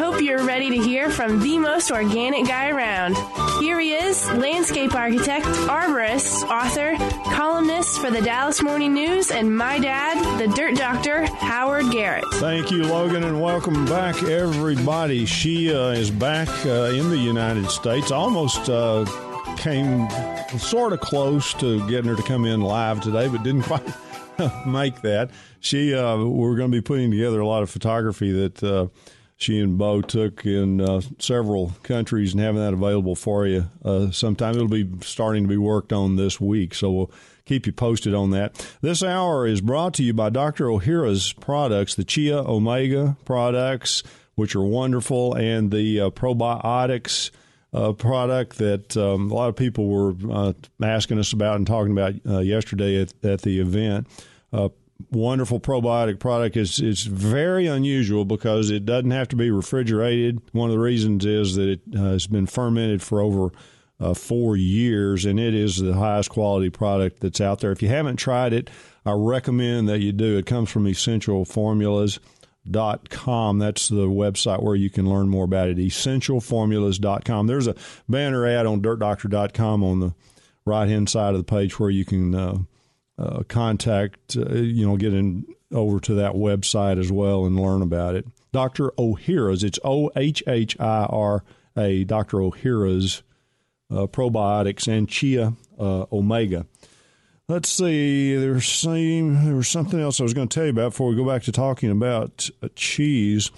hope you're ready to hear from the most organic guy around. Here he is, landscape architect, arborist, author, columnist for the Dallas Morning News, and my dad, the Dirt Doctor, Howard Garrett. Thank you, Logan, and welcome back, everybody. She is back in the United States. Almost came sort of close to getting her to come in live today, but didn't quite make that. We're going to be putting together a lot of photography that she and Bo took in several countries and having that available for you sometime. It'll be starting to be worked on this week, so we'll keep you posted on that. This hour is brought to you by Dr. Ohhira's products, the Chia Omega products, which are wonderful, and the probiotics product that a lot of people were asking us about and talking about yesterday at the event. Wonderful probiotic product. It's very unusual because it doesn't have to be refrigerated. One of the reasons is that it has been fermented for over 4 years, and it is the highest quality product that's out there. If you haven't tried it, I recommend that you do. It comes from essentialformulas.com. That's the website where you can learn more about it, essentialformulas.com. There's a banner ad on dirtdoctor.com on the right-hand side of the page where you can contact, get over to that website as well and learn about it. Dr. Ohhira's, it's OHHIRA, Dr. Ohhira's probiotics and Chia Omega. Let's see, there was something else I was going to tell you about before we go back to talking about cheese.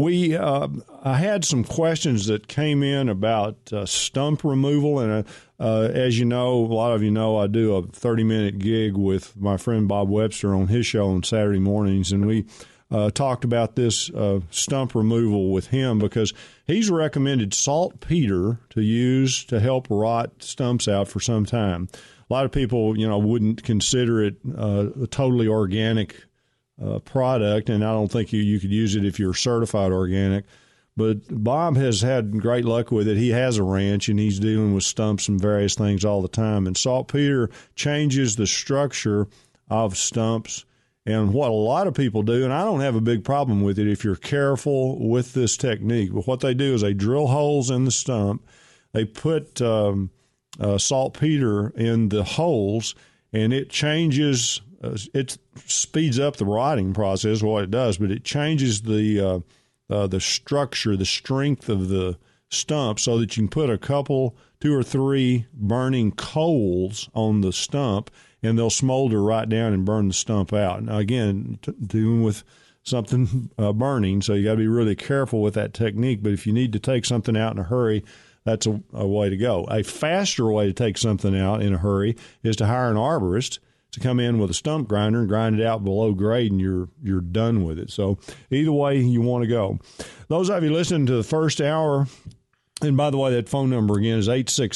I had some questions that came in about stump removal, and as you know, a lot of you know, I do a 30-minute gig with my friend Bob Webster on his show on Saturday mornings, and we talked about this stump removal with him because he's recommended saltpeter to use to help rot stumps out for some time. A lot of people, wouldn't consider it a totally organic product, and I don't think you could use it if you're certified organic. But Bob has had great luck with it. He has a ranch, and he's dealing with stumps and various things all the time. And saltpeter changes the structure of stumps. And what a lot of people do, and I don't have a big problem with it if you're careful with this technique, but what they do is they drill holes in the stump. They put saltpeter in the holes, and it changes, it speeds up the rotting process, what it does, but it changes the structure, the strength of the stump so that you can put a couple, 2 or 3 burning coals on the stump, and they'll smolder right down and burn the stump out. Now, again, dealing with something burning, so you got to be really careful with that technique, but if you need to take something out in a hurry, that's a way to go. A faster way to take something out in a hurry is to hire an arborist to come in with a stump grinder and grind it out below grade, and you're done with it. So either way you want to go. Those of you listening to the first hour, and by the way, that phone number again is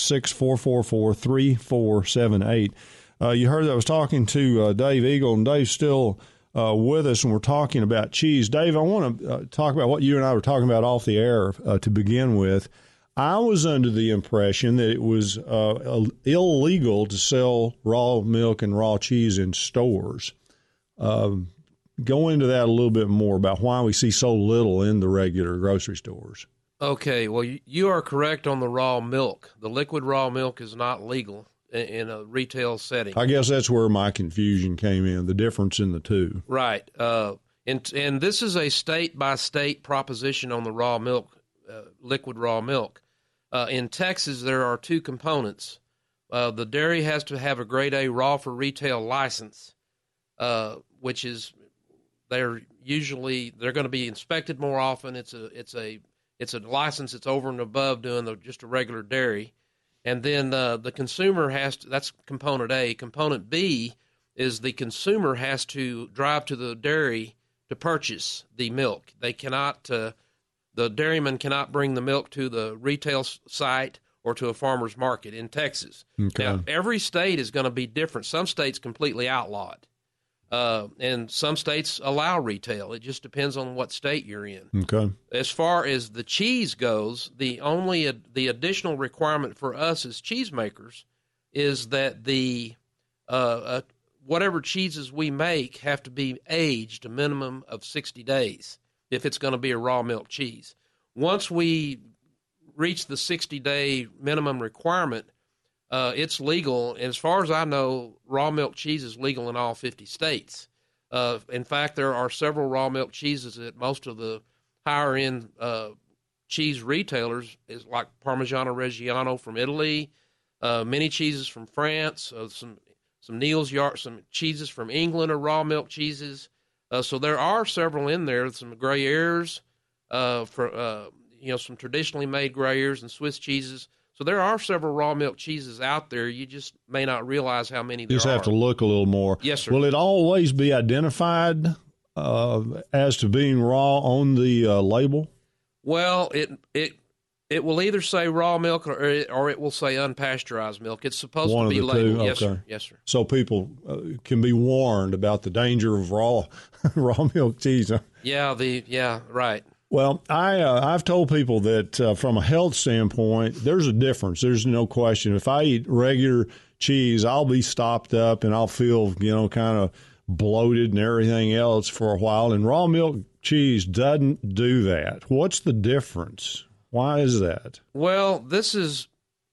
866-444-3478. You heard that I was talking to Dave Eagle, and Dave's still with us, and we're talking about cheese. Dave, I want to talk about what you and I were talking about off the air to begin with. I was under the impression that it was illegal to sell raw milk and raw cheese in stores. Go into that a little bit more about why we see so little in the regular grocery stores. Okay, well, you are correct on the raw milk. The liquid raw milk is not legal in a retail setting. I guess that's where my confusion came in, the difference in the two. Right. And this is a state-by-state proposition on the raw milk, liquid raw milk. In Texas, there are 2 components. The dairy has to have a grade A raw for retail license, which is they're going to be inspected more often. It's a license that's over and above doing just a regular dairy. And then the consumer that's component A. Component B is the consumer has to drive to the dairy to purchase the milk. They cannot. The dairyman cannot bring the milk to the retail site or to a farmer's market in Texas. Okay. Now, every state is going to be different. Some states completely outlaw it, and some states allow retail. It just depends on what state you're in. Okay. As far as the cheese goes, the additional requirement for us as cheesemakers is that the whatever cheeses we make have to be aged a minimum of 60 days. If it's going to be a raw milk cheese. once we reach the 60-day minimum requirement, it's legal. And as far as I know, raw milk cheese is legal in all 50 states. In fact, there are several raw milk cheeses at most of the higher-end cheese retailers, is like Parmigiano Reggiano from Italy, many cheeses from France, some Neal's Yard, some cheeses from England are raw milk cheeses. So there are several in there, some Gruyères, some traditionally made Gruyères and Swiss cheeses. So there are several raw milk cheeses out there. You just may not realize how many there are. You just have to look a little more. Yes, sir. Will it always be identified as to being raw on the label? Well, it will either say raw milk or it will say unpasteurized milk. It's supposed One to be of the labeled. two? Yes, Okay. sir. Yes, sir. So people can be warned about the danger of raw milk cheese. Yeah, right. Well, I've told people that from a health standpoint, there's a difference. There's no question. If I eat regular cheese, I'll be stopped up and I'll feel, kind of bloated and everything else for a while. And raw milk cheese doesn't do that. What's the difference? Why is that? Well, there's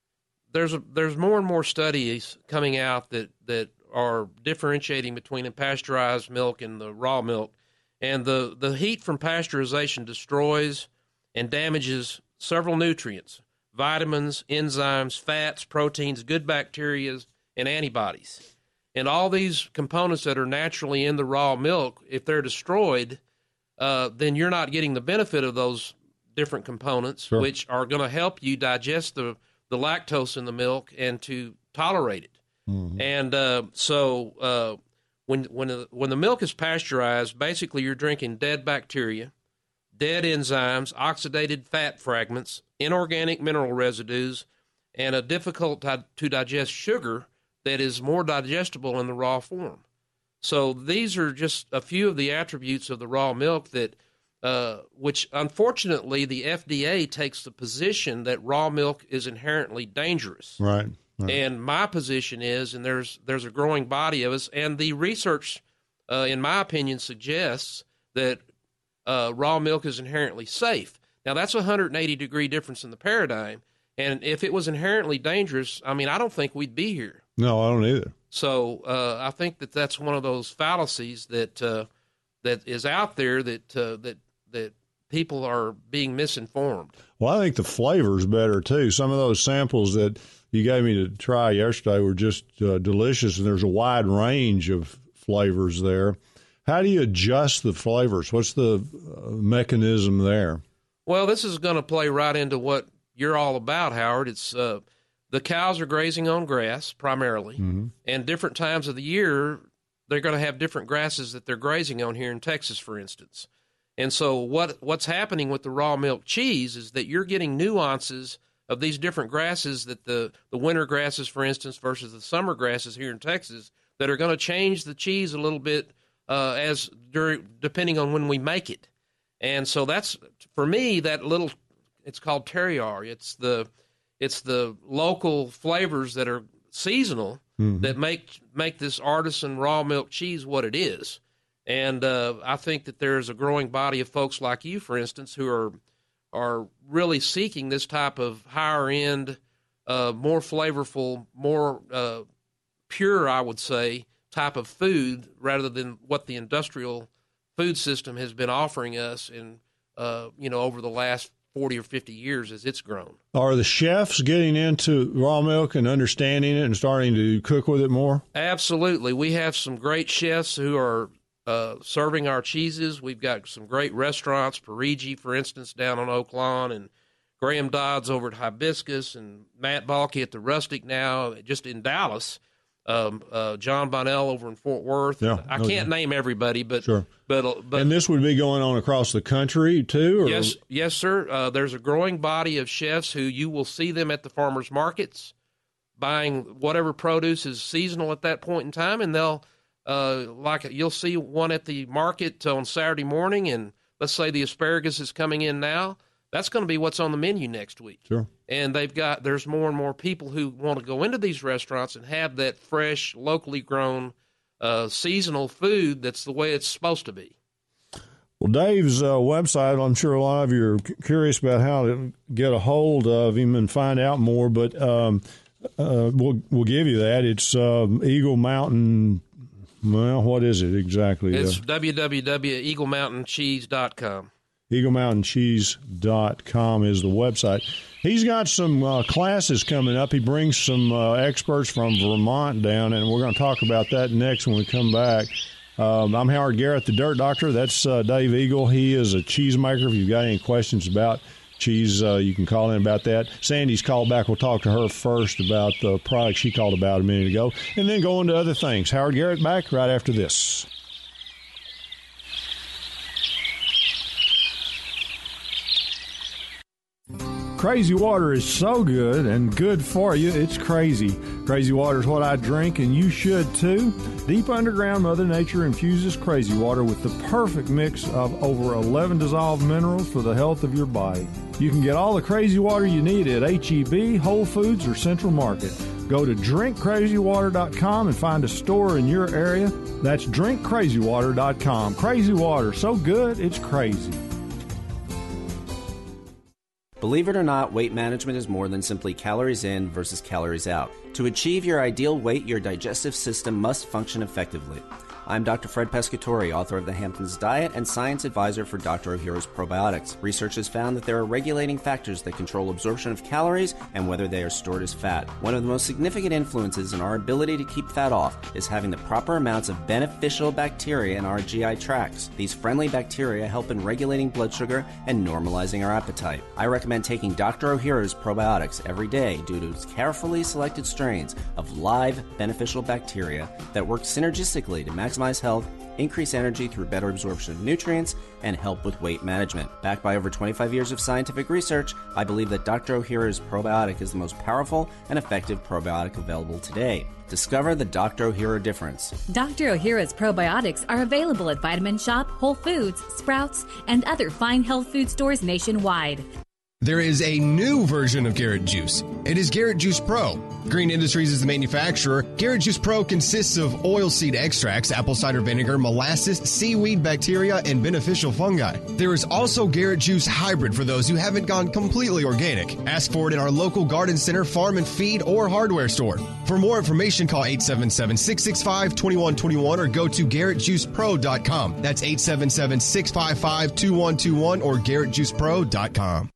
more and more studies coming out that are differentiating between the pasteurized milk and the raw milk. And the heat from pasteurization destroys and damages several nutrients, vitamins, enzymes, fats, proteins, good bacteria, and antibodies. And all these components that are naturally in the raw milk, if they're destroyed, then you're not getting the benefit of those different components, sure, which are going to help you digest the lactose in the milk and to tolerate it. Mm-hmm. And so when the milk is pasteurized, basically you're drinking dead bacteria, dead enzymes, oxidated fat fragments, inorganic mineral residues, and a difficult to digest sugar that is more digestible in the raw form. So these are just a few of the attributes of the raw milk that, which unfortunately the FDA takes the position that raw milk is inherently dangerous. Right. And my position is, and there's a growing body of us, and the research, in my opinion, suggests that raw milk is inherently safe. Now, that's a 180-degree difference in the paradigm. And if it was inherently dangerous, I don't think we'd be here. No, I don't either. So I think that's one of those fallacies that is out there that people are being misinformed. Well, I think the flavor's better, too. Some of those samples that you gave me to try yesterday were just delicious, and there's a wide range of flavors there. How do you adjust the flavors? What's the mechanism there? Well, this is going to play right into what you're all about, Howard. It's the cows are grazing on grass primarily, mm-hmm, and different times of the year they're going to have different grasses that they're grazing on here in Texas, for instance. And so what's happening with the raw milk cheese is that you're getting nuances of these different grasses, that the winter grasses, for instance, versus the summer grasses here in Texas, that are going to change the cheese a little bit depending on when we make it. And so that's, for me, it's called terroir. It's the local flavors that are seasonal, mm-hmm, that make this artisan raw milk cheese what it is. And I think that there's a growing body of folks like you, for instance, who are really seeking this type of higher end, more flavorful, more pure, I would say, type of food rather than what the industrial food system has been offering us in over the last 40 or 50 years as it's grown. Are the chefs getting into raw milk and understanding it and starting to cook with it more? Absolutely. We have some great chefs who are serving our cheeses. We've got some great restaurants, Parigi, for instance, down on Oak Lawn, and Graham Dodds over at Hibiscus, and Matt Balke at the Rustic now, just in Dallas. John Bonnell over in Fort Worth. Yeah, I can't name everybody, but sure. But and this would be going on across the country too? Or? Yes, sir. There's a growing body of chefs who you will see them at the farmers markets buying whatever produce is seasonal at that point in time, and they'll you'll see one at the market on Saturday morning, and let's say the asparagus is coming in now. That's going to be what's on the menu next week. Sure. And there's more and more people who want to go into these restaurants and have that fresh, locally grown, seasonal food that's the way it's supposed to be. Well, Dave's website, I'm sure a lot of you are curious about how to get a hold of him and find out more, but we'll give you that. It's Eagle Mountain. Well, what is it exactly? It's www.eaglemountaincheese.com. EagleMountainCheese.com is the website. He's got some classes coming up. He brings some experts from Vermont down, and we're going to talk about that next when we come back. I'm Howard Garrett, the Dirt Doctor. That's Dave Eagle. He is a cheesemaker. If you've got any questions about cheese, you can call in about that. Sandy's called back. We'll talk to her first about the product she called about a minute ago, and then go into other things. Howard Garrett back right after this. Crazy water is so good and good for you, it's crazy. Crazy water is what I drink, and you should too. Deep underground, Mother Nature infuses crazy water with the perfect mix of over 11 dissolved minerals for the health of your body. You can get all the crazy water you need at H-E-B, Whole Foods, or Central Market. Go to drinkcrazywater.com and find a store in your area. That's drinkcrazywater.com. Crazy water, so good, it's crazy. Believe it or not, weight management is more than simply calories in versus calories out. To achieve your ideal weight, your digestive system must function effectively. I'm Dr. Fred Pescatori, author of The Hamptons Diet and science advisor for Dr. Ohhira's Probiotics. Research has found that there are regulating factors that control absorption of calories and whether they are stored as fat. One of the most significant influences in our ability to keep fat off is having the proper amounts of beneficial bacteria in our GI tracts. These friendly bacteria help in regulating blood sugar and normalizing our appetite. I recommend taking Dr. Ohhira's Probiotics every day due to its carefully selected strains of live beneficial bacteria that work synergistically to maximize health, increase energy through better absorption of nutrients, and help with weight management. Backed by over 25 years of scientific research, I believe that Dr. Ohhira's Probiotic is the most powerful and effective probiotic available today. Discover the Dr. Ohhira difference. Dr. Ohhira's Probiotics are available at Vitamin Shop, Whole Foods, Sprouts, and other fine health food stores nationwide. There is a new version of Garrett Juice. It is Garrett Juice Pro. Green Industries is the manufacturer. Garrett Juice Pro consists of oilseed extracts, apple cider vinegar, molasses, seaweed bacteria, and beneficial fungi. There is also Garrett Juice Hybrid for those who haven't gone completely organic. Ask for it in our local garden center, farm and feed, or hardware store. For more information, call 877-665-2121 or go to GarrettJuicePro.com. That's 877-655-2121 or GarrettJuicePro.com.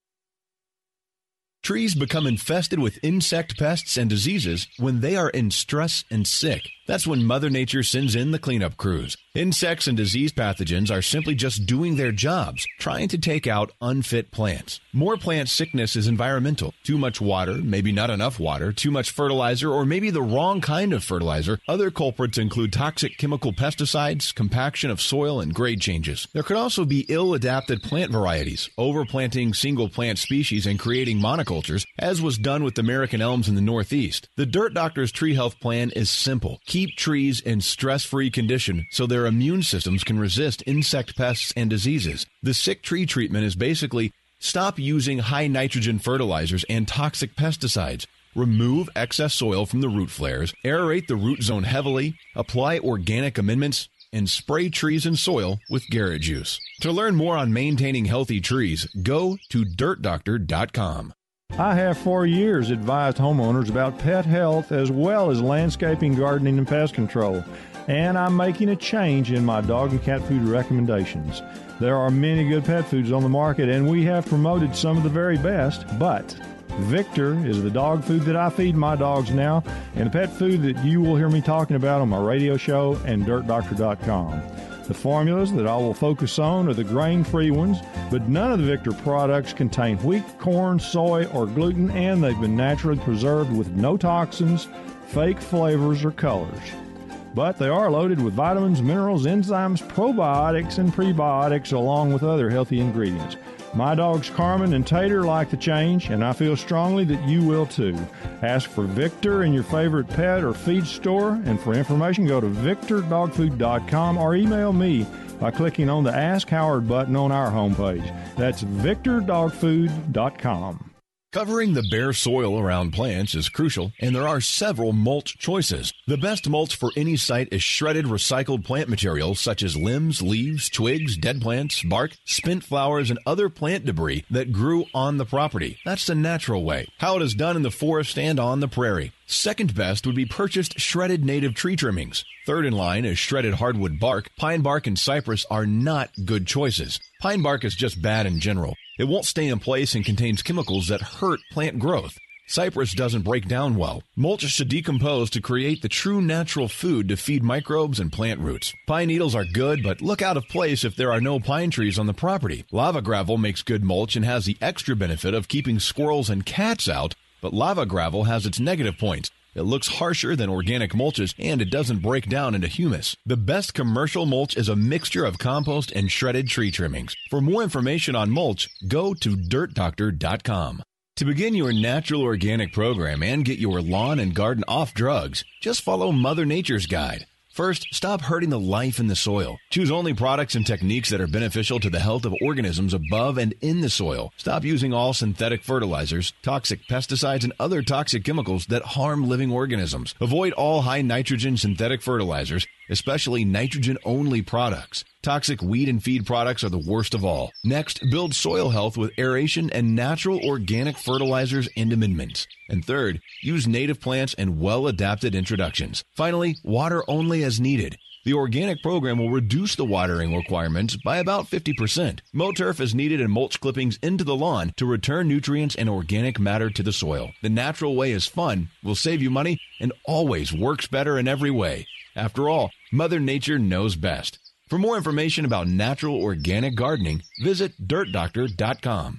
Trees become infested with insect pests and diseases when they are in stress and sick. That's when Mother Nature sends in the cleanup crews. Insects and disease pathogens are simply just doing their jobs, trying to take out unfit plants. More plant sickness is environmental. Too much water, maybe not enough water, too much fertilizer, or maybe the wrong kind of fertilizer. Other culprits include toxic chemical pesticides, compaction of soil, and grade changes. There could also be ill-adapted plant varieties, overplanting single plant species and creating monocultures, as was done with American elms in the Northeast. The Dirt Doctor's Tree Health Plan is simple. Keep trees in stress-free condition so their immune systems can resist insect pests and diseases. The sick tree treatment is basically stop using high nitrogen fertilizers and toxic pesticides. Remove excess soil from the root flares, aerate the root zone heavily, apply organic amendments, and spray trees and soil with Garrett Juice. To learn more on maintaining healthy trees, go to dirtdoctor.com. I have for years advised homeowners about pet health as well as landscaping, gardening, and pest control. And I'm making a change in my dog and cat food recommendations. There are many good pet foods on the market, and we have promoted some of the very best, but Victor is the dog food that I feed my dogs now, and the pet food that you will hear me talking about on my radio show and dirtdoctor.com. The formulas that I will focus on are the grain-free ones, but none of the Victor products contain wheat, corn, soy, or gluten, and they've been naturally preserved with no toxins, fake flavors, or colors. But they are loaded with vitamins, minerals, enzymes, probiotics, and prebiotics, along with other healthy ingredients. My dogs Carmen and Tater like the change, and I feel strongly that you will too. Ask for Victor in your favorite pet or feed store, and for information go to victordogfood.com or email me by clicking on the Ask Howard button on our homepage. That's victordogfood.com. Covering the bare soil around plants is crucial, and there are several mulch choices. The best mulch for any site is shredded recycled plant material such as limbs, leaves, twigs, dead plants, bark, spent flowers, and other plant debris that grew on the property. That's the natural way, how it is done in the forest and on the prairie. Second best would be purchased shredded native tree trimmings. Third in line is shredded hardwood bark. Pine bark and cypress are not good choices. Pine bark is just bad in general. It won't stay in place and contains chemicals that hurt plant growth. Cypress doesn't break down well. Mulch should decompose to create the true natural food to feed microbes and plant roots. Pine needles are good, but look out of place if there are no pine trees on the property. Lava gravel makes good mulch and has the extra benefit of keeping squirrels and cats out, but lava gravel has its negative points. It looks harsher than organic mulches, and it doesn't break down into humus. The best commercial mulch is a mixture of compost and shredded tree trimmings. For more information on mulch, go to dirtdoctor.com. To begin your natural organic program and get your lawn and garden off drugs, just follow Mother Nature's guide. First, stop hurting the life in the soil. Choose only products and techniques that are beneficial to the health of organisms above and in the soil. Stop using all synthetic fertilizers, toxic pesticides, and other toxic chemicals that harm living organisms. Avoid all high nitrogen synthetic fertilizers, especially nitrogen-only products. Toxic weed and feed products are the worst of all. Next, build soil health with aeration and natural organic fertilizers and amendments. And third, use native plants and well-adapted introductions. Finally, water only as needed. The organic program will reduce the watering requirements by about 50%. Mow turf is needed and mulch clippings into the lawn to return nutrients and organic matter to the soil. The natural way is fun, will save you money, and always works better in every way. After all, Mother Nature knows best. For more information about natural organic gardening, visit dirtdoctor.com.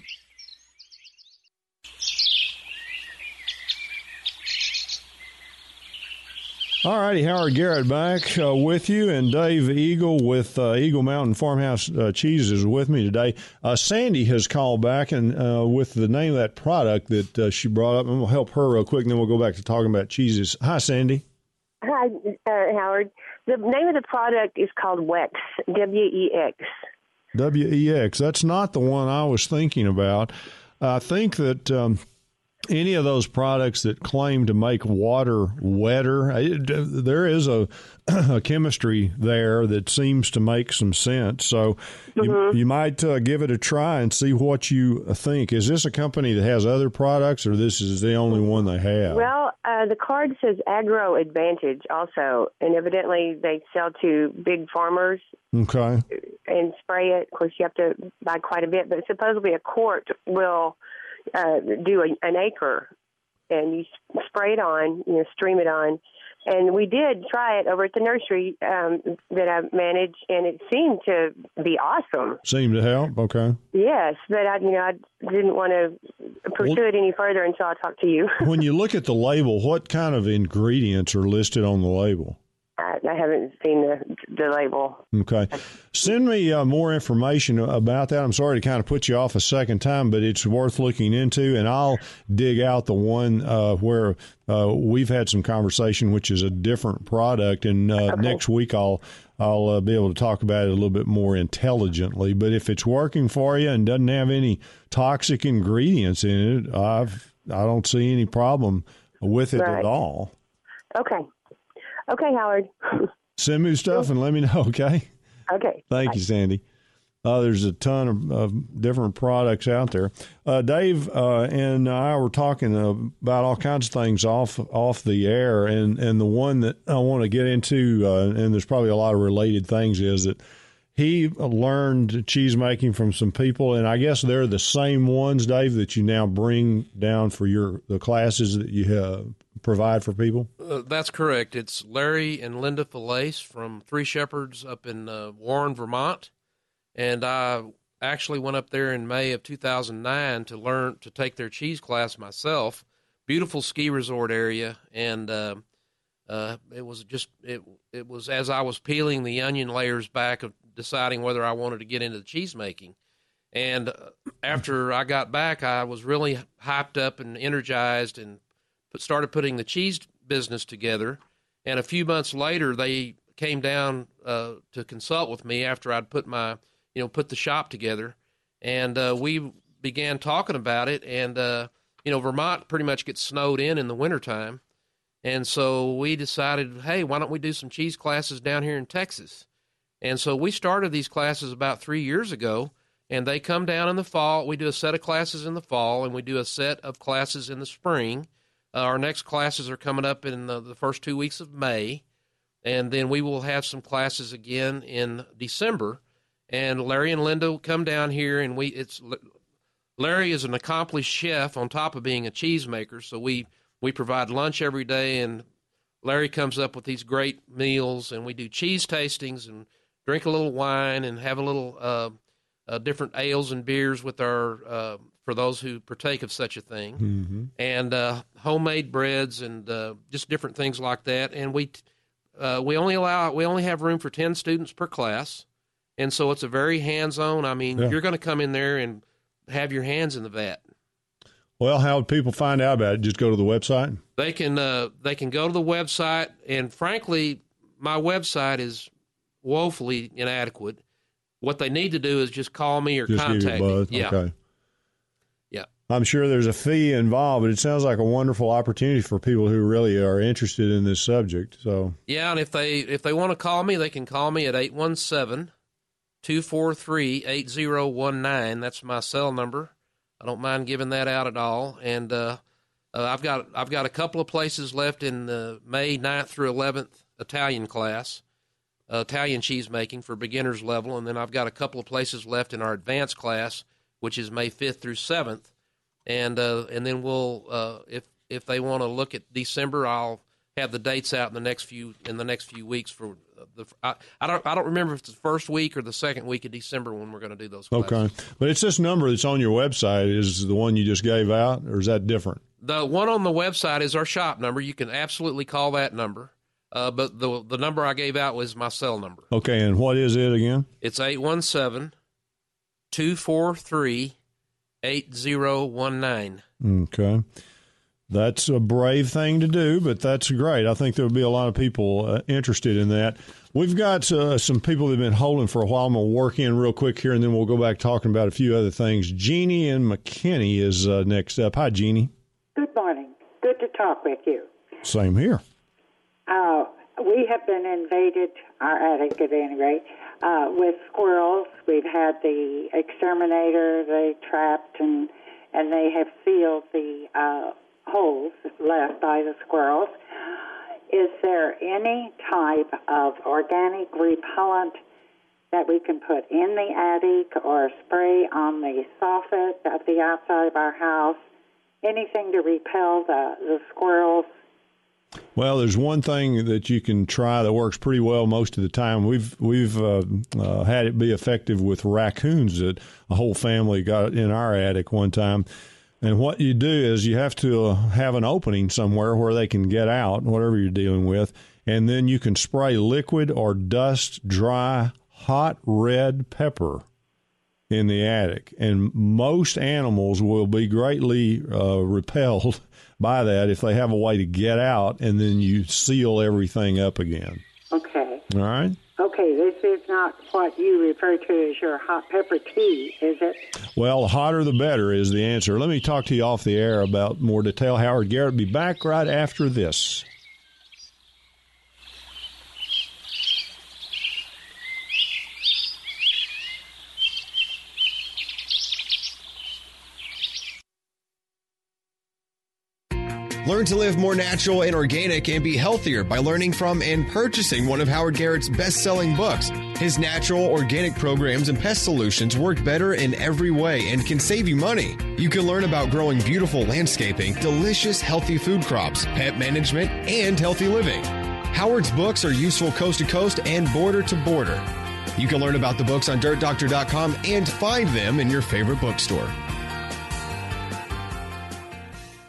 All righty, Howard Garrett back with you, and Dave Eagle with Eagle Mountain Farmhouse Cheeses is with me today. Sandy has called back and with the name of that product that she brought up. I'm going to help her real quick, and then we'll go back to talking about cheeses. Hi, Sandy. Hi, Howard. The name of the product is called WEX, W-E-X. W-E-X. That's not the one I was thinking about. I think that any of those products that claim to make water wetter, there is a chemistry there that seems to make some sense. So you might give it a try and see what you think. Is this a company that has other products, or this is the only one they have? Well, the card says Agro Advantage also, and evidently they sell to big farmers. Okay. And spray it. Of course, you have to buy quite a bit, but supposedly a quart will do an acre, and you spray it on, stream it on. And we did try it over at the nursery that I manage, and it seemed to be awesome. Seemed to help? Okay. Yes, but I didn't want to pursue it any further until I talked to you. When you look at the label, what kind of ingredients are listed on the label? I haven't seen the label. Okay. Send me more information about that. I'm sorry to kind of put you off a second time, but it's worth looking into, and I'll dig out the one where we've had some conversation, which is a different product, and next week I'll be able to talk about it a little bit more intelligently. But if it's working for you and doesn't have any toxic ingredients in it, I don't see any problem with it at all. Okay. Okay, Howard. Send me stuff and let me know, okay? Okay. Thank you, Sandy. There's a ton of different products out there. Dave and I were talking about all kinds of things off the air, and the one that I want to get into, and there's probably a lot of related things, is that he learned cheese making from some people, and I guess they're the same ones, Dave, that you now bring down for the classes that you provide for people? That's correct. It's Larry and Linda Falaise from Three Shepherds up in Warren, Vermont. And I actually went up there in May of 2009 to take their cheese class myself. Beautiful ski resort area, and it was as I was peeling the onion layers back of deciding whether I wanted to get into the cheese making. And after I got back, I was really hyped up and energized and started putting the cheese business together. And a few months later, they came down to consult with me after I'd put the shop together. And we began talking about it. And, Vermont pretty much gets snowed in the wintertime. And so we decided, hey, why don't we do some cheese classes down here in Texas? And so we started these classes about 3 years ago, and they come down in the fall. We do a set of classes in the fall, and we do a set of classes in the spring. Our next classes are coming up in the first 2 weeks of May, and then we will have some classes again in December. And Larry and Linda will come down here, and Larry is an accomplished chef on top of being a cheesemaker, so we provide lunch every day, and Larry comes up with these great meals, and we do cheese tastings and drink a little wine and have a little different ales and beers with our for those who partake of such a thing, and homemade breads and just different things like that. And we only have room for 10 students per class, and so it's a very hands-on. I mean, you're going to come in there and have your hands in the vat. Well, how would people find out about it? Just go to the website? They can go to the website, and frankly, my website is woefully inadequate. What they need to do is just call me or contact me. Yeah. Okay. Yeah. I'm sure there's a fee involved, but it sounds like a wonderful opportunity for people who really are interested in this subject. So yeah, and if they want to call me, they can call me at 817-243-8019. That's my cell number. I don't mind giving that out at all. And I've got a couple of places left in the May 9th through 11th Italian class, Italian cheese making for beginners level, and then I've got a couple of places left in our advanced class, which is May 5th through 7th. And then we'll if they want to look at December, I'll have the dates out in the next few weeks for I don't remember if it's the first week or the second week of December when we're going to do those classes. Okay, but it's this number that's on your website is the one you just gave out, or is that different? The one on the website is our shop number. You can absolutely call that number, but the number I gave out was my cell number. Okay, and what is it again? It's 817-243-8019. Okay. That's a brave thing to do, but that's great. I think there will be a lot of people interested in that. We've got some people that have been holding for a while. I'm going to work in real quick here, and then we'll go back talking about a few other things. Jeannie in McKinney is next up. Hi, Jeannie. Good morning. Good to talk with you. Same here. We have been invaded, our attic at any rate, with squirrels. We've had the exterminator, they trapped, and they have sealed the holes left by the squirrels. Is there any type of organic repellent that we can put in the attic or spray on the soffit of the outside of our house? Anything to repel the squirrels? Well, there's one thing that you can try that works pretty well most of the time. We've had it be effective with raccoons that a whole family got in our attic one time. And what you do is you have to have an opening somewhere where they can get out, whatever you're dealing with, and then you can spray liquid or dust dry hot red pepper in the attic. And most animals will be greatly repelled by that if they have a way to get out, and then you seal everything up again. Okay. All right? Okay, this is not what you refer to as your hot pepper tea, is it? Well, the hotter the better is the answer. Let me talk to you off the air about more detail. Howard Garrett will be back right after this. Learn to live more natural and organic and be healthier by learning from and purchasing one of Howard Garrett's best-selling books. His natural, organic programs and pest solutions work better in every way and can save you money. You can learn about growing beautiful landscaping, delicious, healthy food crops, pet management, and healthy living. Howard's books are useful coast to coast and border to border. You can learn about the books on DirtDoctor.com and find them in your favorite bookstore.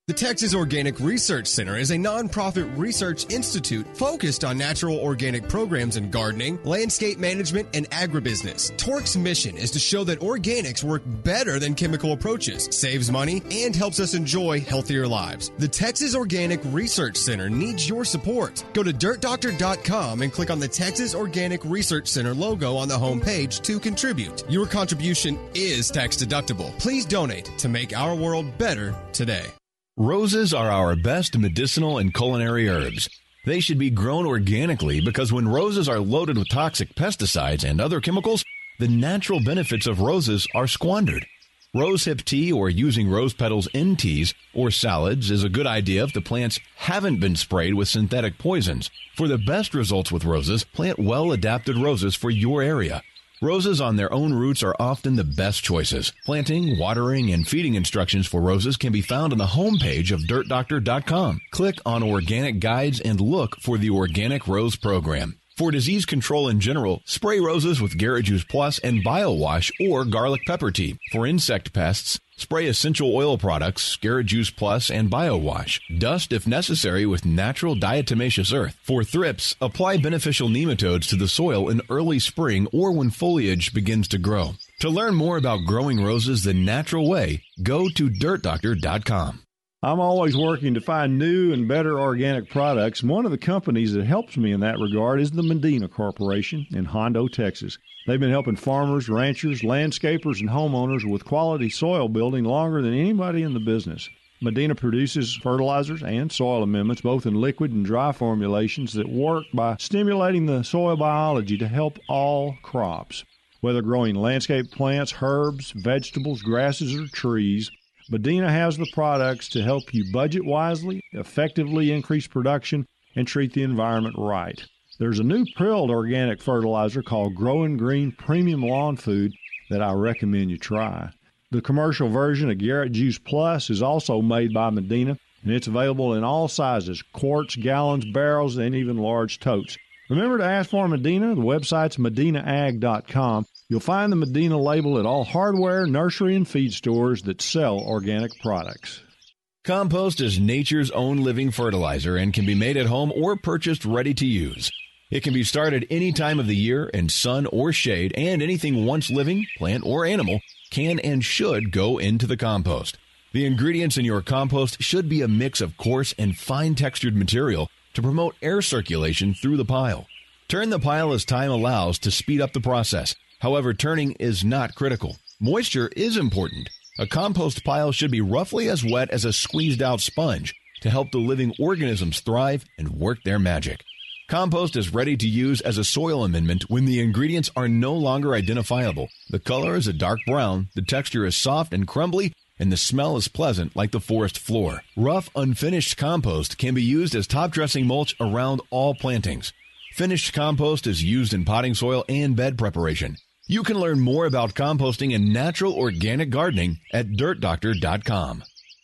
The Texas Organic Research Center is a nonprofit research institute focused on natural organic programs in gardening, landscape management, and agribusiness. TORC's mission is to show that organics work better than chemical approaches, saves money, and helps us enjoy healthier lives. The Texas Organic Research Center needs your support. Go to dirtdoctor.com and click on the Texas Organic Research Center logo on the homepage to contribute. Your contribution is tax deductible. Please donate to make our world better today. Roses are our best medicinal and culinary herbs. They should be grown organically because when roses are loaded with toxic pesticides and other chemicals, the natural benefits of roses are squandered. Rosehip tea or using rose petals in teas or salads is a good idea if the plants haven't been sprayed with synthetic poisons. For the best results with roses, plant well-adapted roses for your area. Roses on their own roots are often the best choices. Planting, watering, and feeding instructions for roses can be found on the homepage of dirtdoctor.com. Click on Organic Guides and look for the Organic Rose Program. For disease control in general, spray roses with Garrett Juice Plus and BioWash or garlic pepper tea. For insect pests, spray essential oil products, Garrett Juice Plus and BioWash. Dust if necessary with natural diatomaceous earth. For thrips, apply beneficial nematodes to the soil in early spring or when foliage begins to grow. To learn more about growing roses the natural way, go to dirtdoctor.com. I'm always working to find new and better organic products. One of the companies that helps me in that regard is the Medina Corporation in Hondo, Texas. They've been helping farmers, ranchers, landscapers, and homeowners with quality soil building longer than anybody in the business. Medina produces fertilizers and soil amendments, both in liquid and dry formulations, that work by stimulating the soil biology to help all crops. Whether growing landscape plants, herbs, vegetables, grasses, or trees, Medina has the products to help you budget wisely, effectively increase production, and treat the environment right. There's a new prilled organic fertilizer called Growing Green Premium Lawn Food that I recommend you try. The commercial version of Garrett Juice Plus is also made by Medina, and it's available in all sizes, quarts, gallons, barrels, and even large totes. Remember to ask for Medina. The website's medinaag.com. You'll find the Medina label at all hardware, nursery, and feed stores that sell organic products. Compost is nature's own living fertilizer and can be made at home or purchased ready to use. It can be started any time of the year in sun or shade, and anything once living, plant or animal, can and should go into the compost. The ingredients in your compost should be a mix of coarse and fine-textured material to promote air circulation through the pile. Turn the pile as time allows to speed up the process. However, turning is not critical. Moisture is important. A compost pile should be roughly as wet as a squeezed-out sponge to help the living organisms thrive and work their magic. Compost is ready to use as a soil amendment when the ingredients are no longer identifiable. The color is a dark brown, the texture is soft and crumbly, and the smell is pleasant like the forest floor. Rough, unfinished compost can be used as top dressing mulch around all plantings. Finished compost is used in potting soil and bed preparation. You can learn more about composting and natural organic gardening at dirtdoctor.com.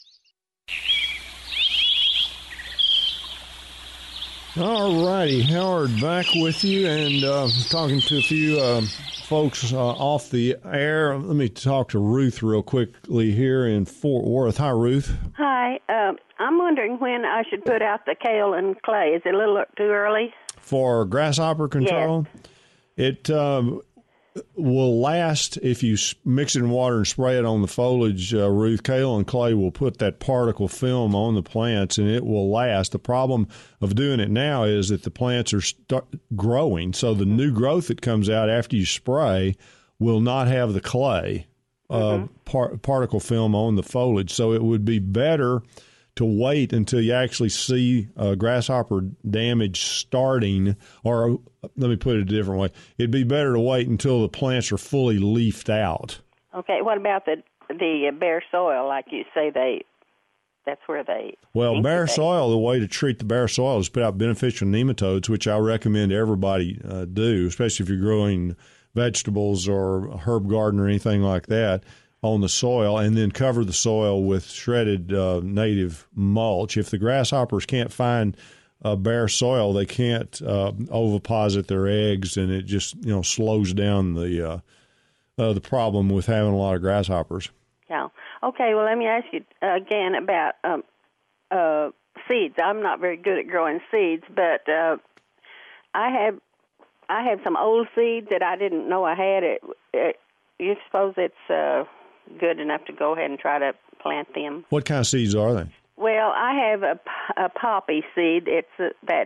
All righty, Howard back with you, and talking to a few folks off the air. Let me talk to Ruth real quickly here in Fort Worth. Hi, Ruth. Hi. I'm wondering when I should put out the kale and clay. Is it a little too early? For grasshopper control? Yes. It will last if you mix it in water and spray it on the foliage, Ruth. Kale and clay will put that particle film on the plants, and it will last. The problem of doing it now is that the plants are growing, so the new growth that comes out after you spray will not have the clay particle film on the foliage. So it would be better to wait until you actually see grasshopper damage starting, or let me put it a different way. It'd be better to wait until the plants are fully leafed out. Okay, what about the bare soil? Like you say, that's where they... Well, bare soil, the way to treat the bare soil is put out beneficial nematodes, which I recommend everybody do, especially if you're growing vegetables or herb garden or anything like that, on the soil, and then cover the soil with shredded native mulch. If the grasshoppers can't find bare soil, they can't oviposit their eggs, and it just slows down the problem with having a lot of grasshoppers. Yeah. Okay. Well, let me ask you again about seeds. I'm not very good at growing seeds, but I have some old seeds that I didn't know I had. You suppose it's good enough to go ahead and try to plant them? What kind of seeds are they? Well, I have a poppy seed. It's that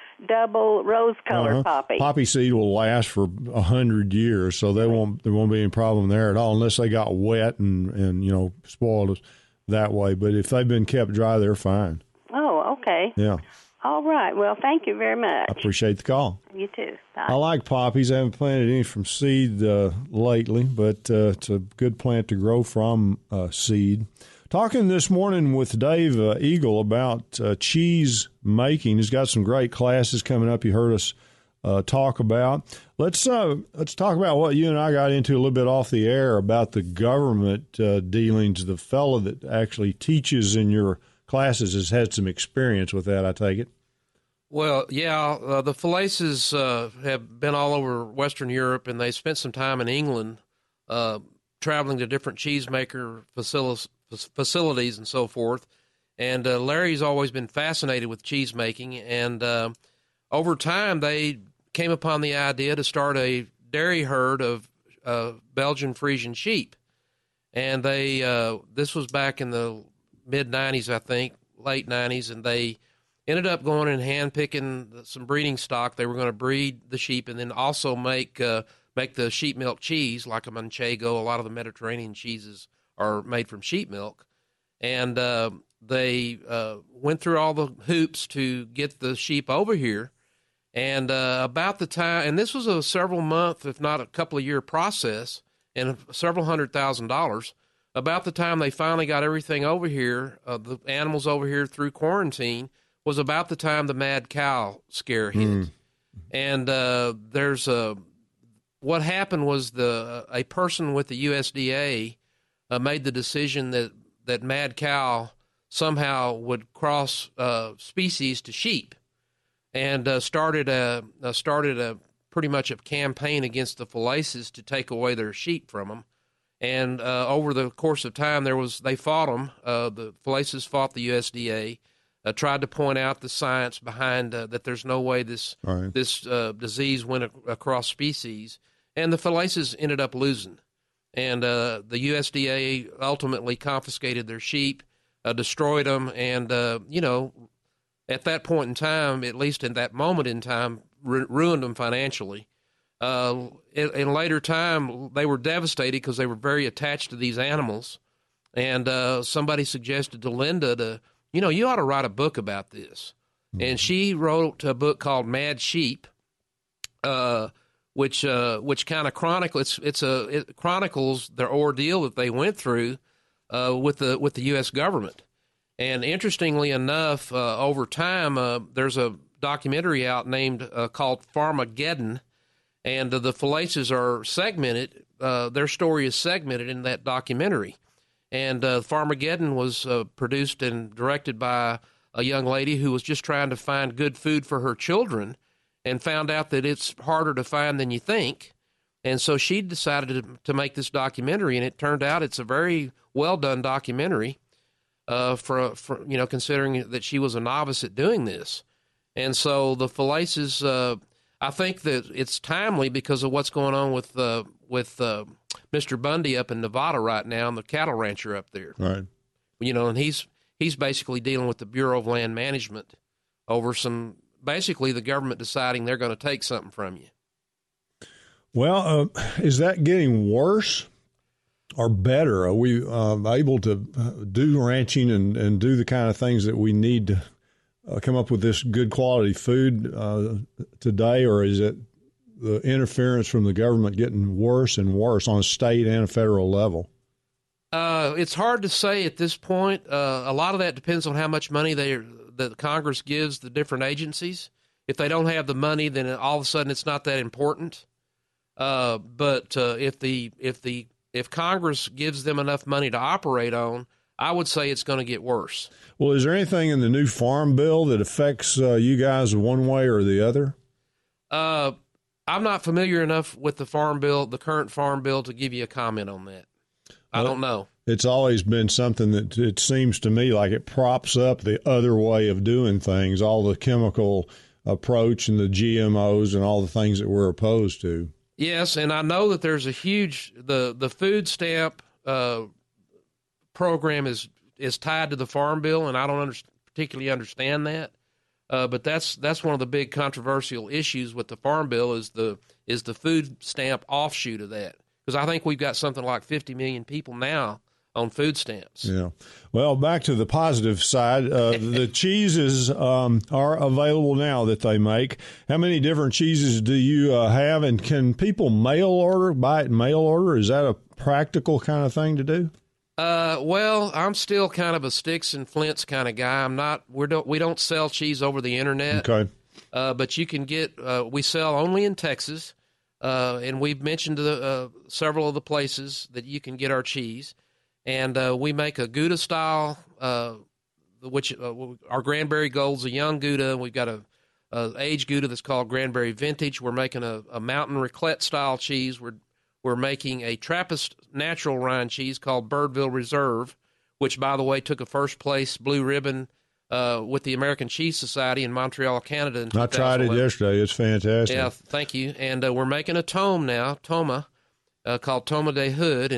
double rose-colored poppy. Poppy seed will last for 100 years, so there won't be any problem there at all, unless they got wet and spoiled that way. But if they've been kept dry, they're fine. Oh, okay. Yeah. All right. Well, thank you very much. I appreciate the call. You too. Bye. I like poppies. I haven't planted any from seed lately, but it's a good plant to grow from seed. Talking this morning with Dave Eagle about cheese making. He's got some great classes coming up. You heard us talk about. Let's talk about what you and I got into a little bit off the air about the government dealings. The fellow that actually teaches in your classes has had some experience with that, I take it. Well, yeah, the Falaces have been all over Western Europe, and they spent some time in England traveling to different cheesemaker facilities and so forth. And Larry's always been fascinated with cheese making, and over time they came upon the idea to start a dairy herd of Belgian Friesian sheep. And they this was back in the mid-'90s, I think, late 90s, and they ended up going and hand-picking some breeding stock. They were going to breed the sheep and then also make the sheep milk cheese, like a Manchego. A lot of the Mediterranean cheeses are made from sheep milk. And they went through all the hoops to get the sheep over here. And about the time, and this was a several-month, if not a couple-of-year process, and several $100,000. About the time they finally got everything over here, the animals over here through quarantine, was about the time the mad cow scare hit. And what happened was a person with the USDA made the decision that mad cow somehow would cross species to sheep, and started a pretty much a campaign against the Falaces to take away their sheep from them. And over the course of time, they fought them. The Falaces fought the USDA, tried to point out the science behind that there's no way this disease went across species, and the Falaces ended up losing. And the USDA ultimately confiscated their sheep, destroyed them, and at that point in time, at least in that moment in time, ruined them financially. In later time, they were devastated because they were very attached to these animals. And somebody suggested to Linda you ought to write a book about this. Mm-hmm. And she wrote a book called Mad Sheep, which kind of chronicles it chronicles their ordeal that they went through with the U.S. government. And interestingly enough, over time, there's a documentary out named called Farmageddon. And the Falaces are segmented. Their story is segmented in that documentary. And Farmageddon was produced and directed by a young lady who was just trying to find good food for her children and found out that it's harder to find than you think. And so she decided to make this documentary, and it turned out it's a very well-done documentary for considering that she was a novice at doing this. And so the Falaces, I think that it's timely because of what's going on with Mr. Bundy up in Nevada right now, and the cattle rancher up there. Right. And he's basically dealing with the Bureau of Land Management over basically the government deciding they're going to take something from you. Well, is that getting worse or better? Are we able to do ranching and do the kind of things that we need to come up with this good quality food today, or is it the interference from the government getting worse and worse on a state and a federal level? It's hard to say at this point. A lot of that depends on how much money that Congress gives the different agencies. If they don't have the money, then all of a sudden it's not that important. But if Congress gives them enough money to operate on, I would say it's going to get worse. Well, is there anything in the new farm bill that affects you guys one way or the other? I'm not familiar enough with the farm bill, the current farm bill, to give you a comment on that. I don't know. it's always been something that it seems to me like it props up the other way of doing things, all the chemical approach and the GMOs and all the things that we're opposed to. Yes, and I know that there's a huge the food stamp program is tied to the Farm Bill, and I don't particularly understand that. But that's one of the big controversial issues with the Farm Bill is the food stamp offshoot of that, because I think we've got something like 50 million people now on food stamps. Yeah. Well, back to the positive side, the cheeses are available now that they make. How many different cheeses do you have, and can people buy it mail order? Is that a practical kind of thing to do? Well, I'm still kind of a sticks and flints kind of guy. We don't sell cheese over the internet. Okay. But you can we sell only in Texas, and we've mentioned several of the places that you can get our cheese. And we make a Gouda style, which our Granberry Gold's a young Gouda. We've got a aged Gouda that's called Granberry Vintage. We're making a mountain raclette style cheese. We're making a Trappist natural rind cheese called Birdville Reserve, which, by the way, took a first place blue ribbon with the American Cheese Society in Montreal, Canada. In 2011. I tried it yesterday. It's fantastic. Yeah, thank you. And we're making a Toma called Toma de Hood,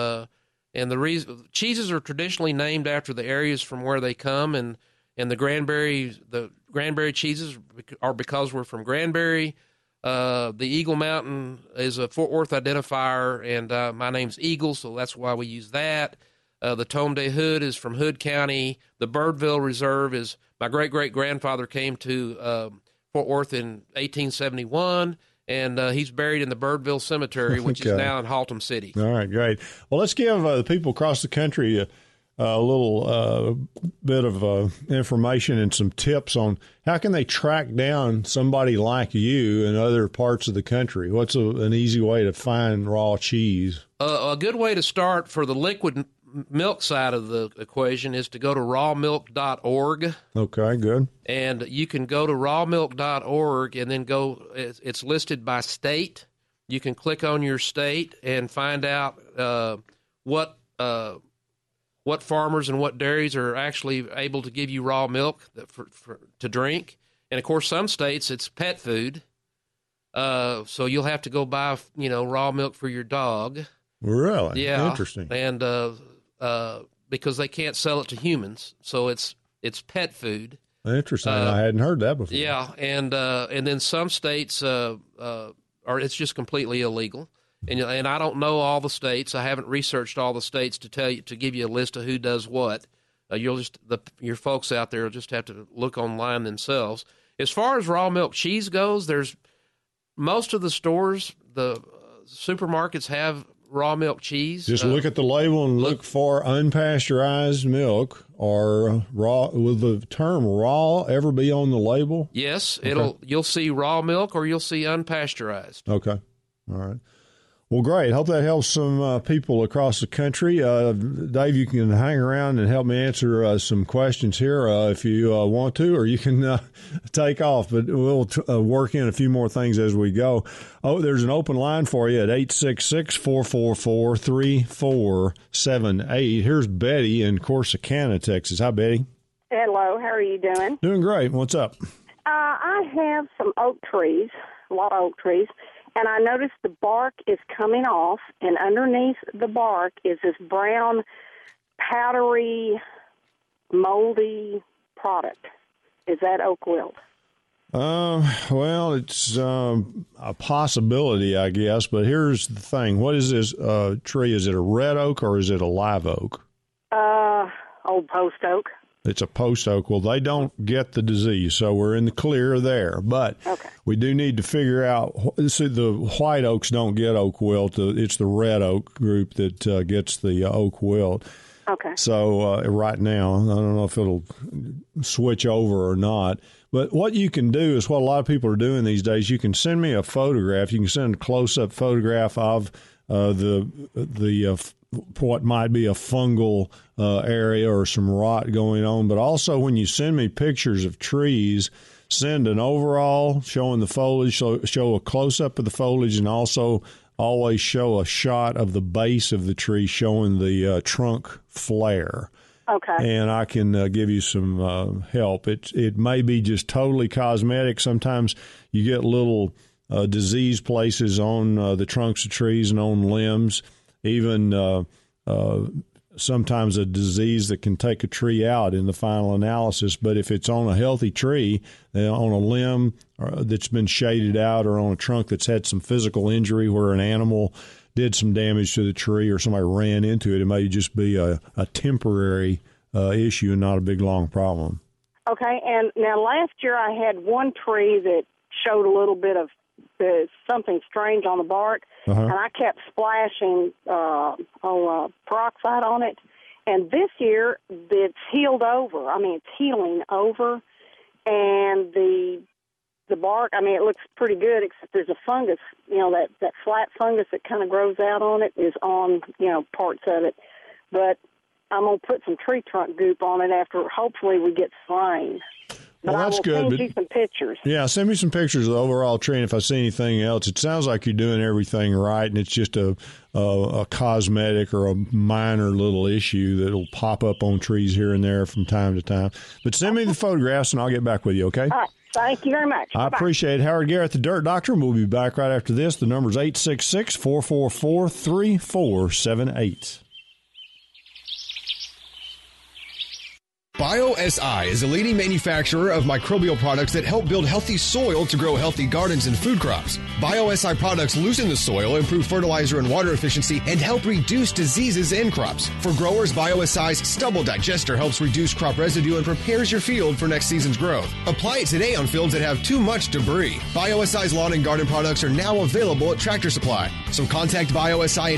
and the reason cheeses are traditionally named after the areas from where they come, and the Granberry cheeses are because we're from Granberry. The Eagle Mountain is a Fort Worth identifier, and my name's Eagle, so that's why we use that. The Tome de Hood is from Hood County. The Birdville Reserve is my great-great-grandfather came to Fort Worth in 1871, and he's buried in the Birdville Cemetery, which is now in Haltom City. All right, great. Well, let's give the people across the country a little bit of information and some tips on how can they track down somebody like you in other parts of the country. What's an easy way to find raw cheese? A good way to start for the liquid milk side of the equation is to go to rawmilk.org. Okay, good. And you can go to rawmilk.org and then it's listed by state. You can click on your state and find out what farmers and what dairies are actually able to give you raw milk to drink. And, of course, some states it's pet food. So you'll have to go buy, raw milk for your dog. Really? Yeah. Interesting. And because they can't sell it to humans, so it's pet food. Interesting. I hadn't heard that before. Yeah, and then some states it's just completely illegal. And I don't know all the states. I haven't researched all the states to give you a list of who does what. Your folks out there will just have to look online themselves. As far as raw milk cheese goes, there's most of the stores, the supermarkets have raw milk cheese. Just look at the label and look for unpasteurized milk or raw. Will the term raw ever be on the label? Yes, okay. You'll see raw milk or you'll see unpasteurized. Okay. All right. Well, great. Hope that helps some people across the country. Dave, you can hang around and help me answer some questions here if you want to, or you can take off. But we'll work in a few more things as we go. Oh, there's an open line for you at 866-444-3478. Here's Betty in Corsicana, Texas. Hi, Betty. Hello. How are you doing? Doing great. What's up? I have some oak trees, a lot of oak trees. And I noticed the bark is coming off, and underneath the bark is this brown, powdery, moldy product. Is that oak wilt? Well, it's a possibility, I guess. But here's the thing: what is this tree? Is it a red oak or is it a live oak? Old post oak. It's a post oak. Well, they don't get the disease, so we're in the clear there. But we do need to figure out. See, the white oaks don't get oak wilt. It's the red oak group that gets the oak wilt. Okay. So right now, I don't know if it'll switch over or not. But what you can do is what a lot of people are doing these days. You can send me a photograph. You can send a close-up photograph of what might be a fungal area or some rot going on. But also when you send me pictures of trees, send an overall showing the foliage, show a close-up of the foliage, and also always show a shot of the base of the tree showing the trunk flare. Okay. And I can give you some help. It may be just totally cosmetic. Sometimes you get little disease places on the trunks of trees and on limbs, even sometimes a disease that can take a tree out in the final analysis. But if it's on a healthy tree, on a limb that's been shaded out, or on a trunk that's had some physical injury where an animal did some damage to the tree or somebody ran into it, it may just be a temporary issue and not a big, long problem. Okay, and now last year I had one tree that showed a little bit of something strange on the bark, and I kept splashing peroxide on it. And this year it's healed over. I mean, it's healing over, and the bark, I mean, it looks pretty good, except there's a fungus, that flat fungus that kind of grows out on it is on, parts of it. But I'm going to put some tree trunk goop on it after, hopefully, we get some rain. But well, that's good. I will send you some pictures. Yeah, send me some pictures of the overall tree, and if I see anything else, it sounds like you're doing everything right, and it's just a cosmetic or a minor little issue that will pop up on trees here and there from time to time. But send me the photographs, and I'll get back with you, okay? All right. Thank you very much. I appreciate it. Howard Garrett, the Dirt Doctor, and we'll be back right after this. The number's 866-444-3478. BioSI is a leading manufacturer of microbial products that help build healthy soil to grow healthy gardens and food crops. BioSI products loosen the soil, improve fertilizer and water efficiency, and help reduce diseases in crops. For growers, BioSI's Stubble Digester helps reduce crop residue and prepares your field for next season's growth. Apply it today on fields that have too much debris. BioSI's lawn and garden products are now available at Tractor Supply. So contact BioSI at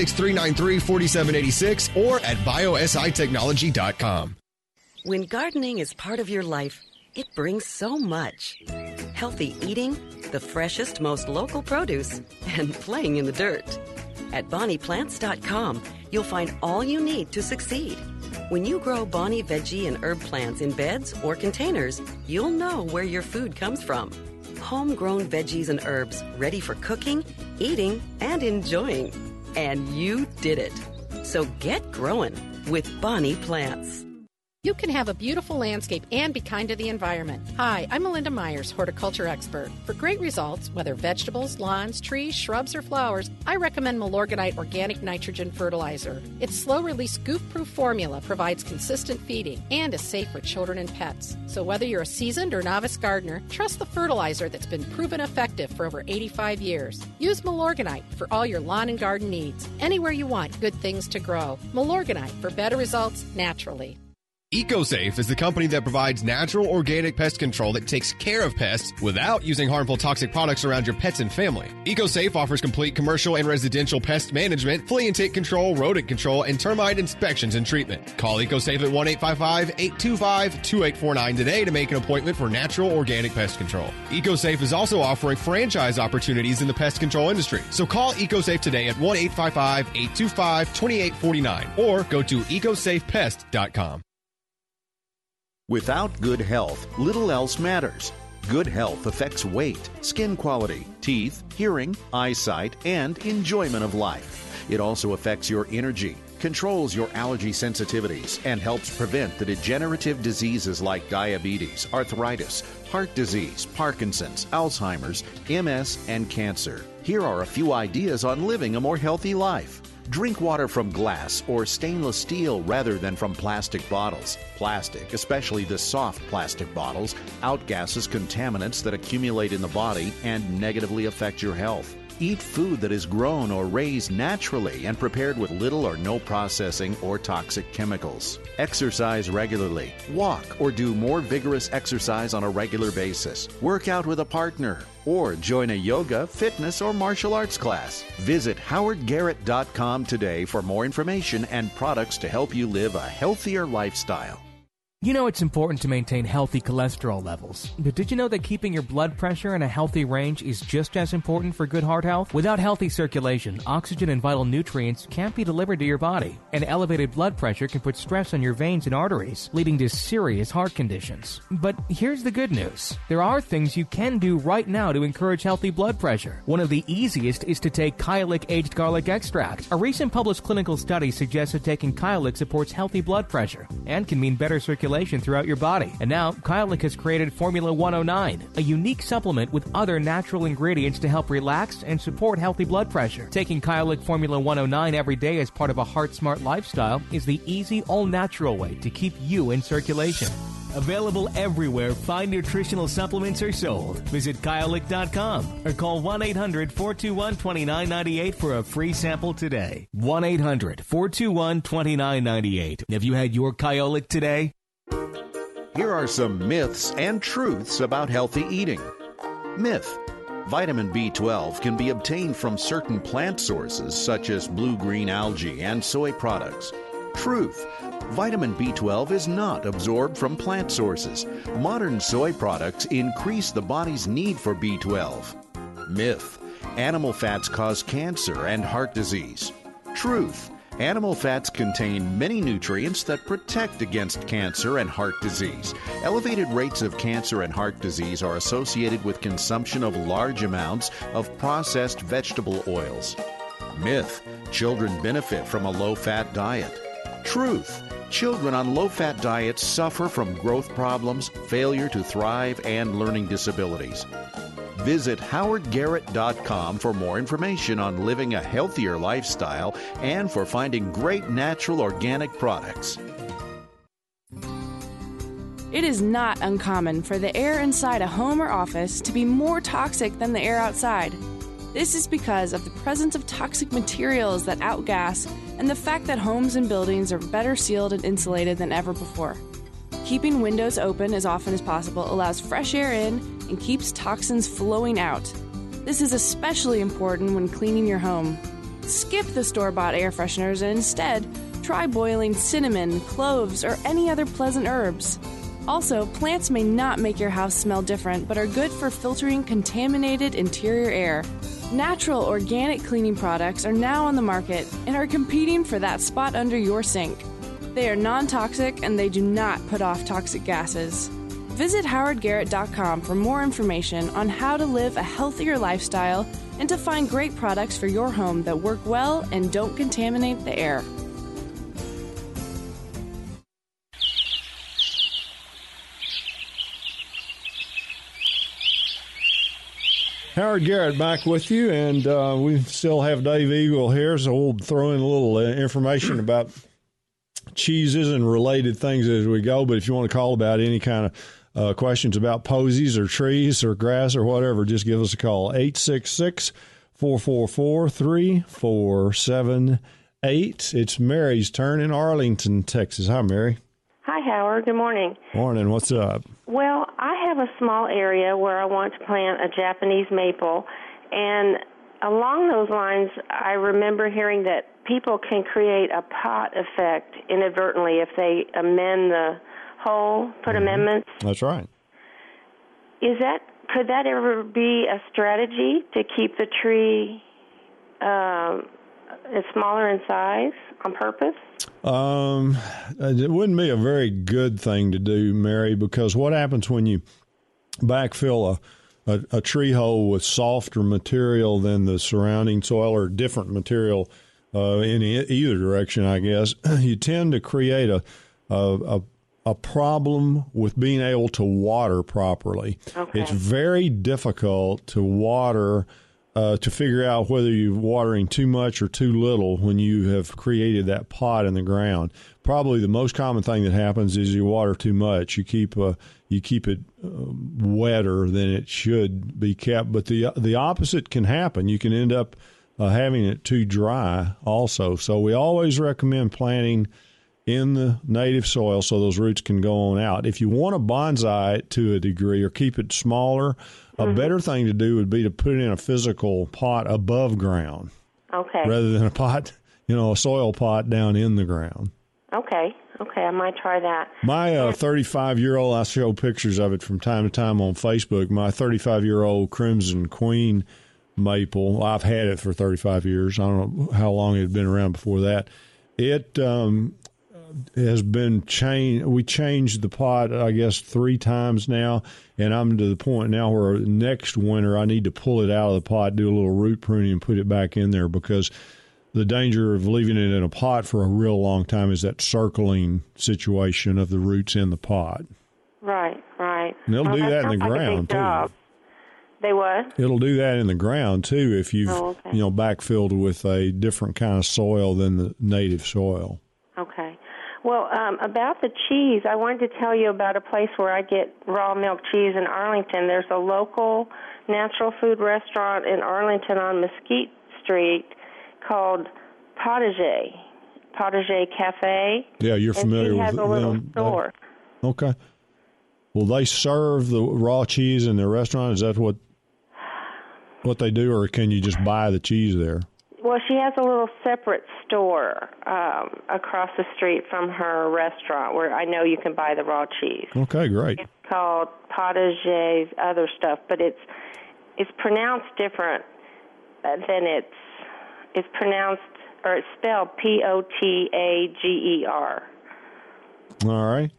866-393-4786 or at biositechnology.com. When gardening is part of your life, it brings so much. Healthy eating, the freshest, most local produce, and playing in the dirt. At BonniePlants.com, you'll find all you need to succeed. When you grow Bonnie veggie and herb plants in beds or containers, you'll know where your food comes from. Homegrown veggies and herbs ready for cooking, eating, and enjoying. And you did it. So get growing with Bonnie Plants. You can have a beautiful landscape and be kind to the environment. Hi, I'm Melinda Myers, horticulture expert. For great results, whether vegetables, lawns, trees, shrubs, or flowers, I recommend Milorganite Organic Nitrogen Fertilizer. Its slow-release goof-proof formula provides consistent feeding and is safe for children and pets. So whether you're a seasoned or novice gardener, trust the fertilizer that's been proven effective for over 85 years. Use Milorganite for all your lawn and garden needs. Anywhere you want good things to grow. Milorganite for better results naturally. EcoSafe is the company that provides natural organic pest control that takes care of pests without using harmful toxic products around your pets and family. EcoSafe offers complete commercial and residential pest management, flea and tick control, rodent control, and termite inspections and treatment. Call EcoSafe at 1-855-825-2849 today to make an appointment for natural organic pest control. EcoSafe is also offering franchise opportunities in the pest control industry. So call EcoSafe today at 1-855-825-2849 or go to ecosafepest.com. Without good health, little else matters. Good health affects weight, skin quality, teeth, hearing, eyesight, and enjoyment of life. It also affects your energy, controls your allergy sensitivities, and helps prevent the degenerative diseases like diabetes, arthritis, heart disease, Parkinson's, Alzheimer's, MS, and cancer. Here are a few ideas on living a more healthy life. Drink water from glass or stainless steel rather than from plastic bottles. Plastic, especially the soft plastic bottles, outgasses contaminants that accumulate in the body and negatively affect your health. Eat food that is grown or raised naturally and prepared with little or no processing or toxic chemicals. Exercise regularly. Walk or do more vigorous exercise on a regular basis. Work out with a partner or join a yoga, fitness, or martial arts class. Visit howardgarrett.com today for more information and products to help you live a healthier lifestyle. You know it's important to maintain healthy cholesterol levels, but did you know that keeping your blood pressure in a healthy range is just as important for good heart health? Without healthy circulation, oxygen and vital nutrients can't be delivered to your body, and elevated blood pressure can put stress on your veins and arteries, leading to serious heart conditions. But here's the good news. There are things you can do right now to encourage healthy blood pressure. One of the easiest is to take Kyolic aged garlic extract. A recent published clinical study suggests that taking Kyolic supports healthy blood pressure and can mean better circulation throughout your body. And now, Kyolic has created Formula 109, a unique supplement with other natural ingredients to help relax and support healthy blood pressure. Taking Kyolic Formula 109 every day as part of a heart-smart lifestyle is the easy, all-natural way to keep you in circulation. Available everywhere fine nutritional supplements are sold. Visit Kyolic.com or call 1-800-421-2998 for a free sample today. 1-800-421-2998. Have you had your Kyolic today? Here are some myths and truths about healthy eating. Myth: vitamin B12 can be obtained from certain plant sources such as blue-green algae and soy products. Truth: vitamin B12 is not absorbed from plant sources. Modern soy products increase the body's need for B12. Myth: animal fats cause cancer and heart disease. Truth: animal fats contain many nutrients that protect against cancer and heart disease. Elevated rates of cancer and heart disease are associated with consumption of large amounts of processed vegetable oils. Myth: children benefit from a low-fat diet. Truth: children on low-fat diets suffer from growth problems, failure to thrive, and learning disabilities. Visit howardgarrett.com for more information on living a healthier lifestyle and for finding great natural organic products. It is not uncommon for the air inside a home or office to be more toxic than the air outside. This is because of the presence of toxic materials that outgas and the fact that homes and buildings are better sealed and insulated than ever before. Keeping windows open as often as possible allows fresh air in and keeps toxins flowing out. This is especially important when cleaning your home. Skip the store-bought air fresheners and instead try boiling cinnamon, cloves, or any other pleasant herbs. Also, plants may not make your house smell different, but are good for filtering contaminated interior air. Natural organic cleaning products are now on the market and are competing for that spot under your sink. They are non-toxic and they do not put off toxic gases. Visit howardgarrett.com for more information on how to live a healthier lifestyle and to find great products for your home that work well and don't contaminate the air. Howard Garrett back with you, and we still have Dave Eagle here, so we'll throw in a little information about cheeses and related things as we go. But if you want to call about any kind of questions about posies or trees or grass or whatever, just give us a call. 866-444-3478. It's Mary's turn in Arlington, Texas. Hi, Mary. Hi, Howard. Good morning. Morning. What's up? Well, I have a small area where I want to plant a Japanese maple, and along those lines, I remember hearing that people can create a pot effect inadvertently if they amend the hole, put amendments. That's right. Could that ever be a strategy to keep the tree smaller in size on purpose? It wouldn't be a very good thing to do, Mary, because what happens when you backfill a tree hole with softer material than the surrounding soil or different material in either direction, I guess, you tend to create a problem with being able to water properly. Okay. It's very difficult to water to figure out whether you're watering too much or too little when you have created that pot in the ground. Probably the most common thing that happens is you water too much. You keep it wetter than it should be kept. But the opposite can happen. You can end up having it too dry also. So we always recommend planting in the native soil so those roots can go on out. If you want to bonsai it to a degree or keep it smaller, a better thing to do would be to put it in a physical pot above ground. Okay. Rather than a pot, a soil pot down in the ground. Okay. Okay, I might try that. My 35-year-old, I show pictures of it from time to time on Facebook. My 35-year-old Crimson Queen maple, I've had it for 35 years. I don't know how long it had been around before that. It has been changed. We changed the pot, I guess, 3 times now, and I'm to the point now where next winter I need to pull it out of the pot, do a little root pruning, and put it back in there, because the danger of leaving it in a pot for a real long time is that circling situation of the roots in the pot. Right. And they'll do that in the ground, too. They what? It'll do that in the ground, too, if you've backfilled with a different kind of soil than the native soil. Okay. Well, about the cheese, I wanted to tell you about a place where I get raw milk cheese in Arlington. There's a local natural food restaurant in Arlington on Mesquite Street called Potager Cafe. Yeah, you're familiar with it. It has a little store. Okay. Will they serve the raw cheese in their restaurant? Is that what they do, or can you just buy the cheese there? Well, she has a little separate store across the street from her restaurant where I know you can buy the raw cheese. Okay, great. It's called Potager's other stuff, but it's pronounced different than it's pronounced, or it's spelled Potager. All right.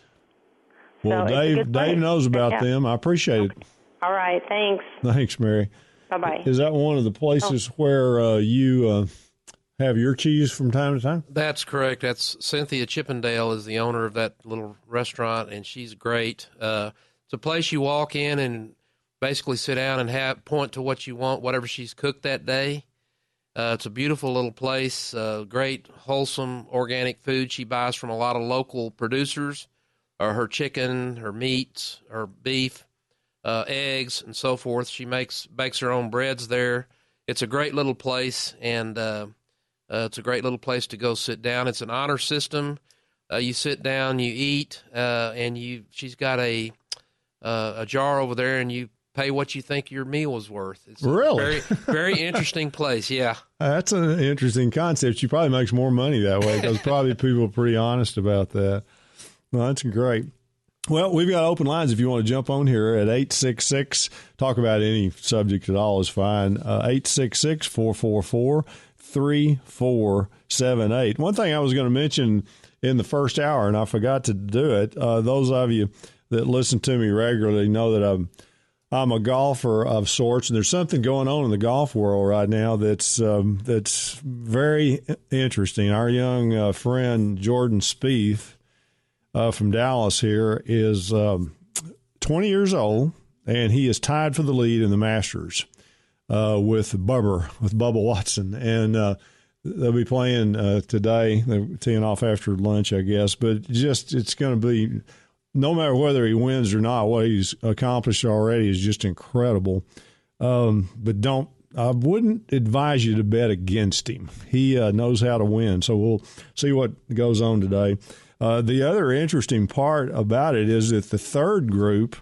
Well, so Dave knows about them. I appreciate it. All right, thanks. Thanks, Mary. Bye-bye. Is that one of the places where you have your cheese from time to time? That's correct. That's Cynthia Chippendale is the owner of that little restaurant, and she's great. It's a place you walk in and basically sit down and point to what you want, whatever she's cooked that day. It's a beautiful little place, great, wholesome, organic food. She buys from a lot of local producers, her chicken, her meats, her beef, eggs, and so forth. She bakes her own breads there. It's a great little place, and it's a great little place to go sit down. It's an honor system. You sit down, you eat, and she's got a jar over there, and you pay what you think your meal was worth. It's really? A very, very interesting place, yeah. That's an interesting concept. She probably makes more money that way, because probably people are pretty honest about that. Well, that's great. Well, we've got open lines if you want to jump on here at 866. Talk about any subject at all is fine. 866-444-3478. One thing I was going to mention in the first hour, and I forgot to do it, those of you that listen to me regularly know that I'm a golfer of sorts, and there's something going on in the golf world right now that's very interesting. Our young friend Jordan Spieth from Dallas here is 20 years old, and he is tied for the lead in the Masters with Bubba Watson, and they'll be playing today. They're teeing off after lunch, I guess, but it's going to be, no matter whether he wins or not, what he's accomplished already is just incredible. But I wouldn't advise you to bet against him. He knows how to win, so we'll see what goes on today. The other interesting part about it is that the third group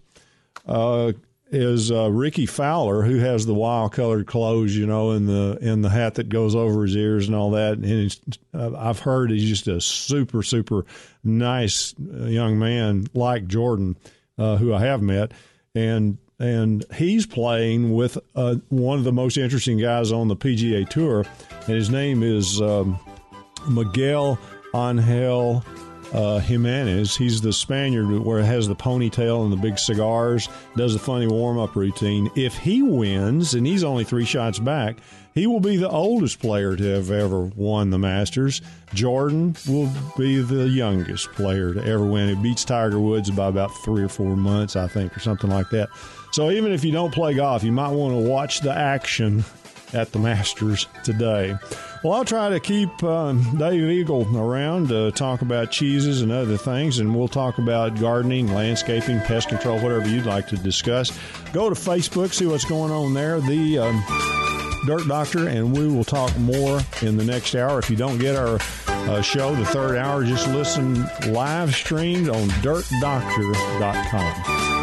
is Ricky Fowler, who has the wild-colored clothes, in the hat that goes over his ears and all that. And I've heard he's just a super, super nice young man like Jordan, who I have met. And he's playing with one of the most interesting guys on the PGA Tour, and his name is Miguel Angel Jimenez. He's the Spaniard where it has the ponytail and the big cigars, does a funny warm-up routine. If he wins, and he's only 3 shots back, he will be the oldest player to have ever won the Masters. Jordan will be the youngest player to ever win. He beats Tiger Woods by about 3 or 4 months, I think, or something like that. So even if you don't play golf, you might want to watch the action at the Masters today. Well, I'll try to keep Dave Eagle around to talk about cheeses and other things, and we'll talk about gardening, landscaping, pest control, whatever you'd like to discuss. Go to Facebook, see what's going on there, the Dirt Doctor, and we will talk more in the next hour. If you don't get our show, the third hour, just listen live streamed on dirtdoctor.com.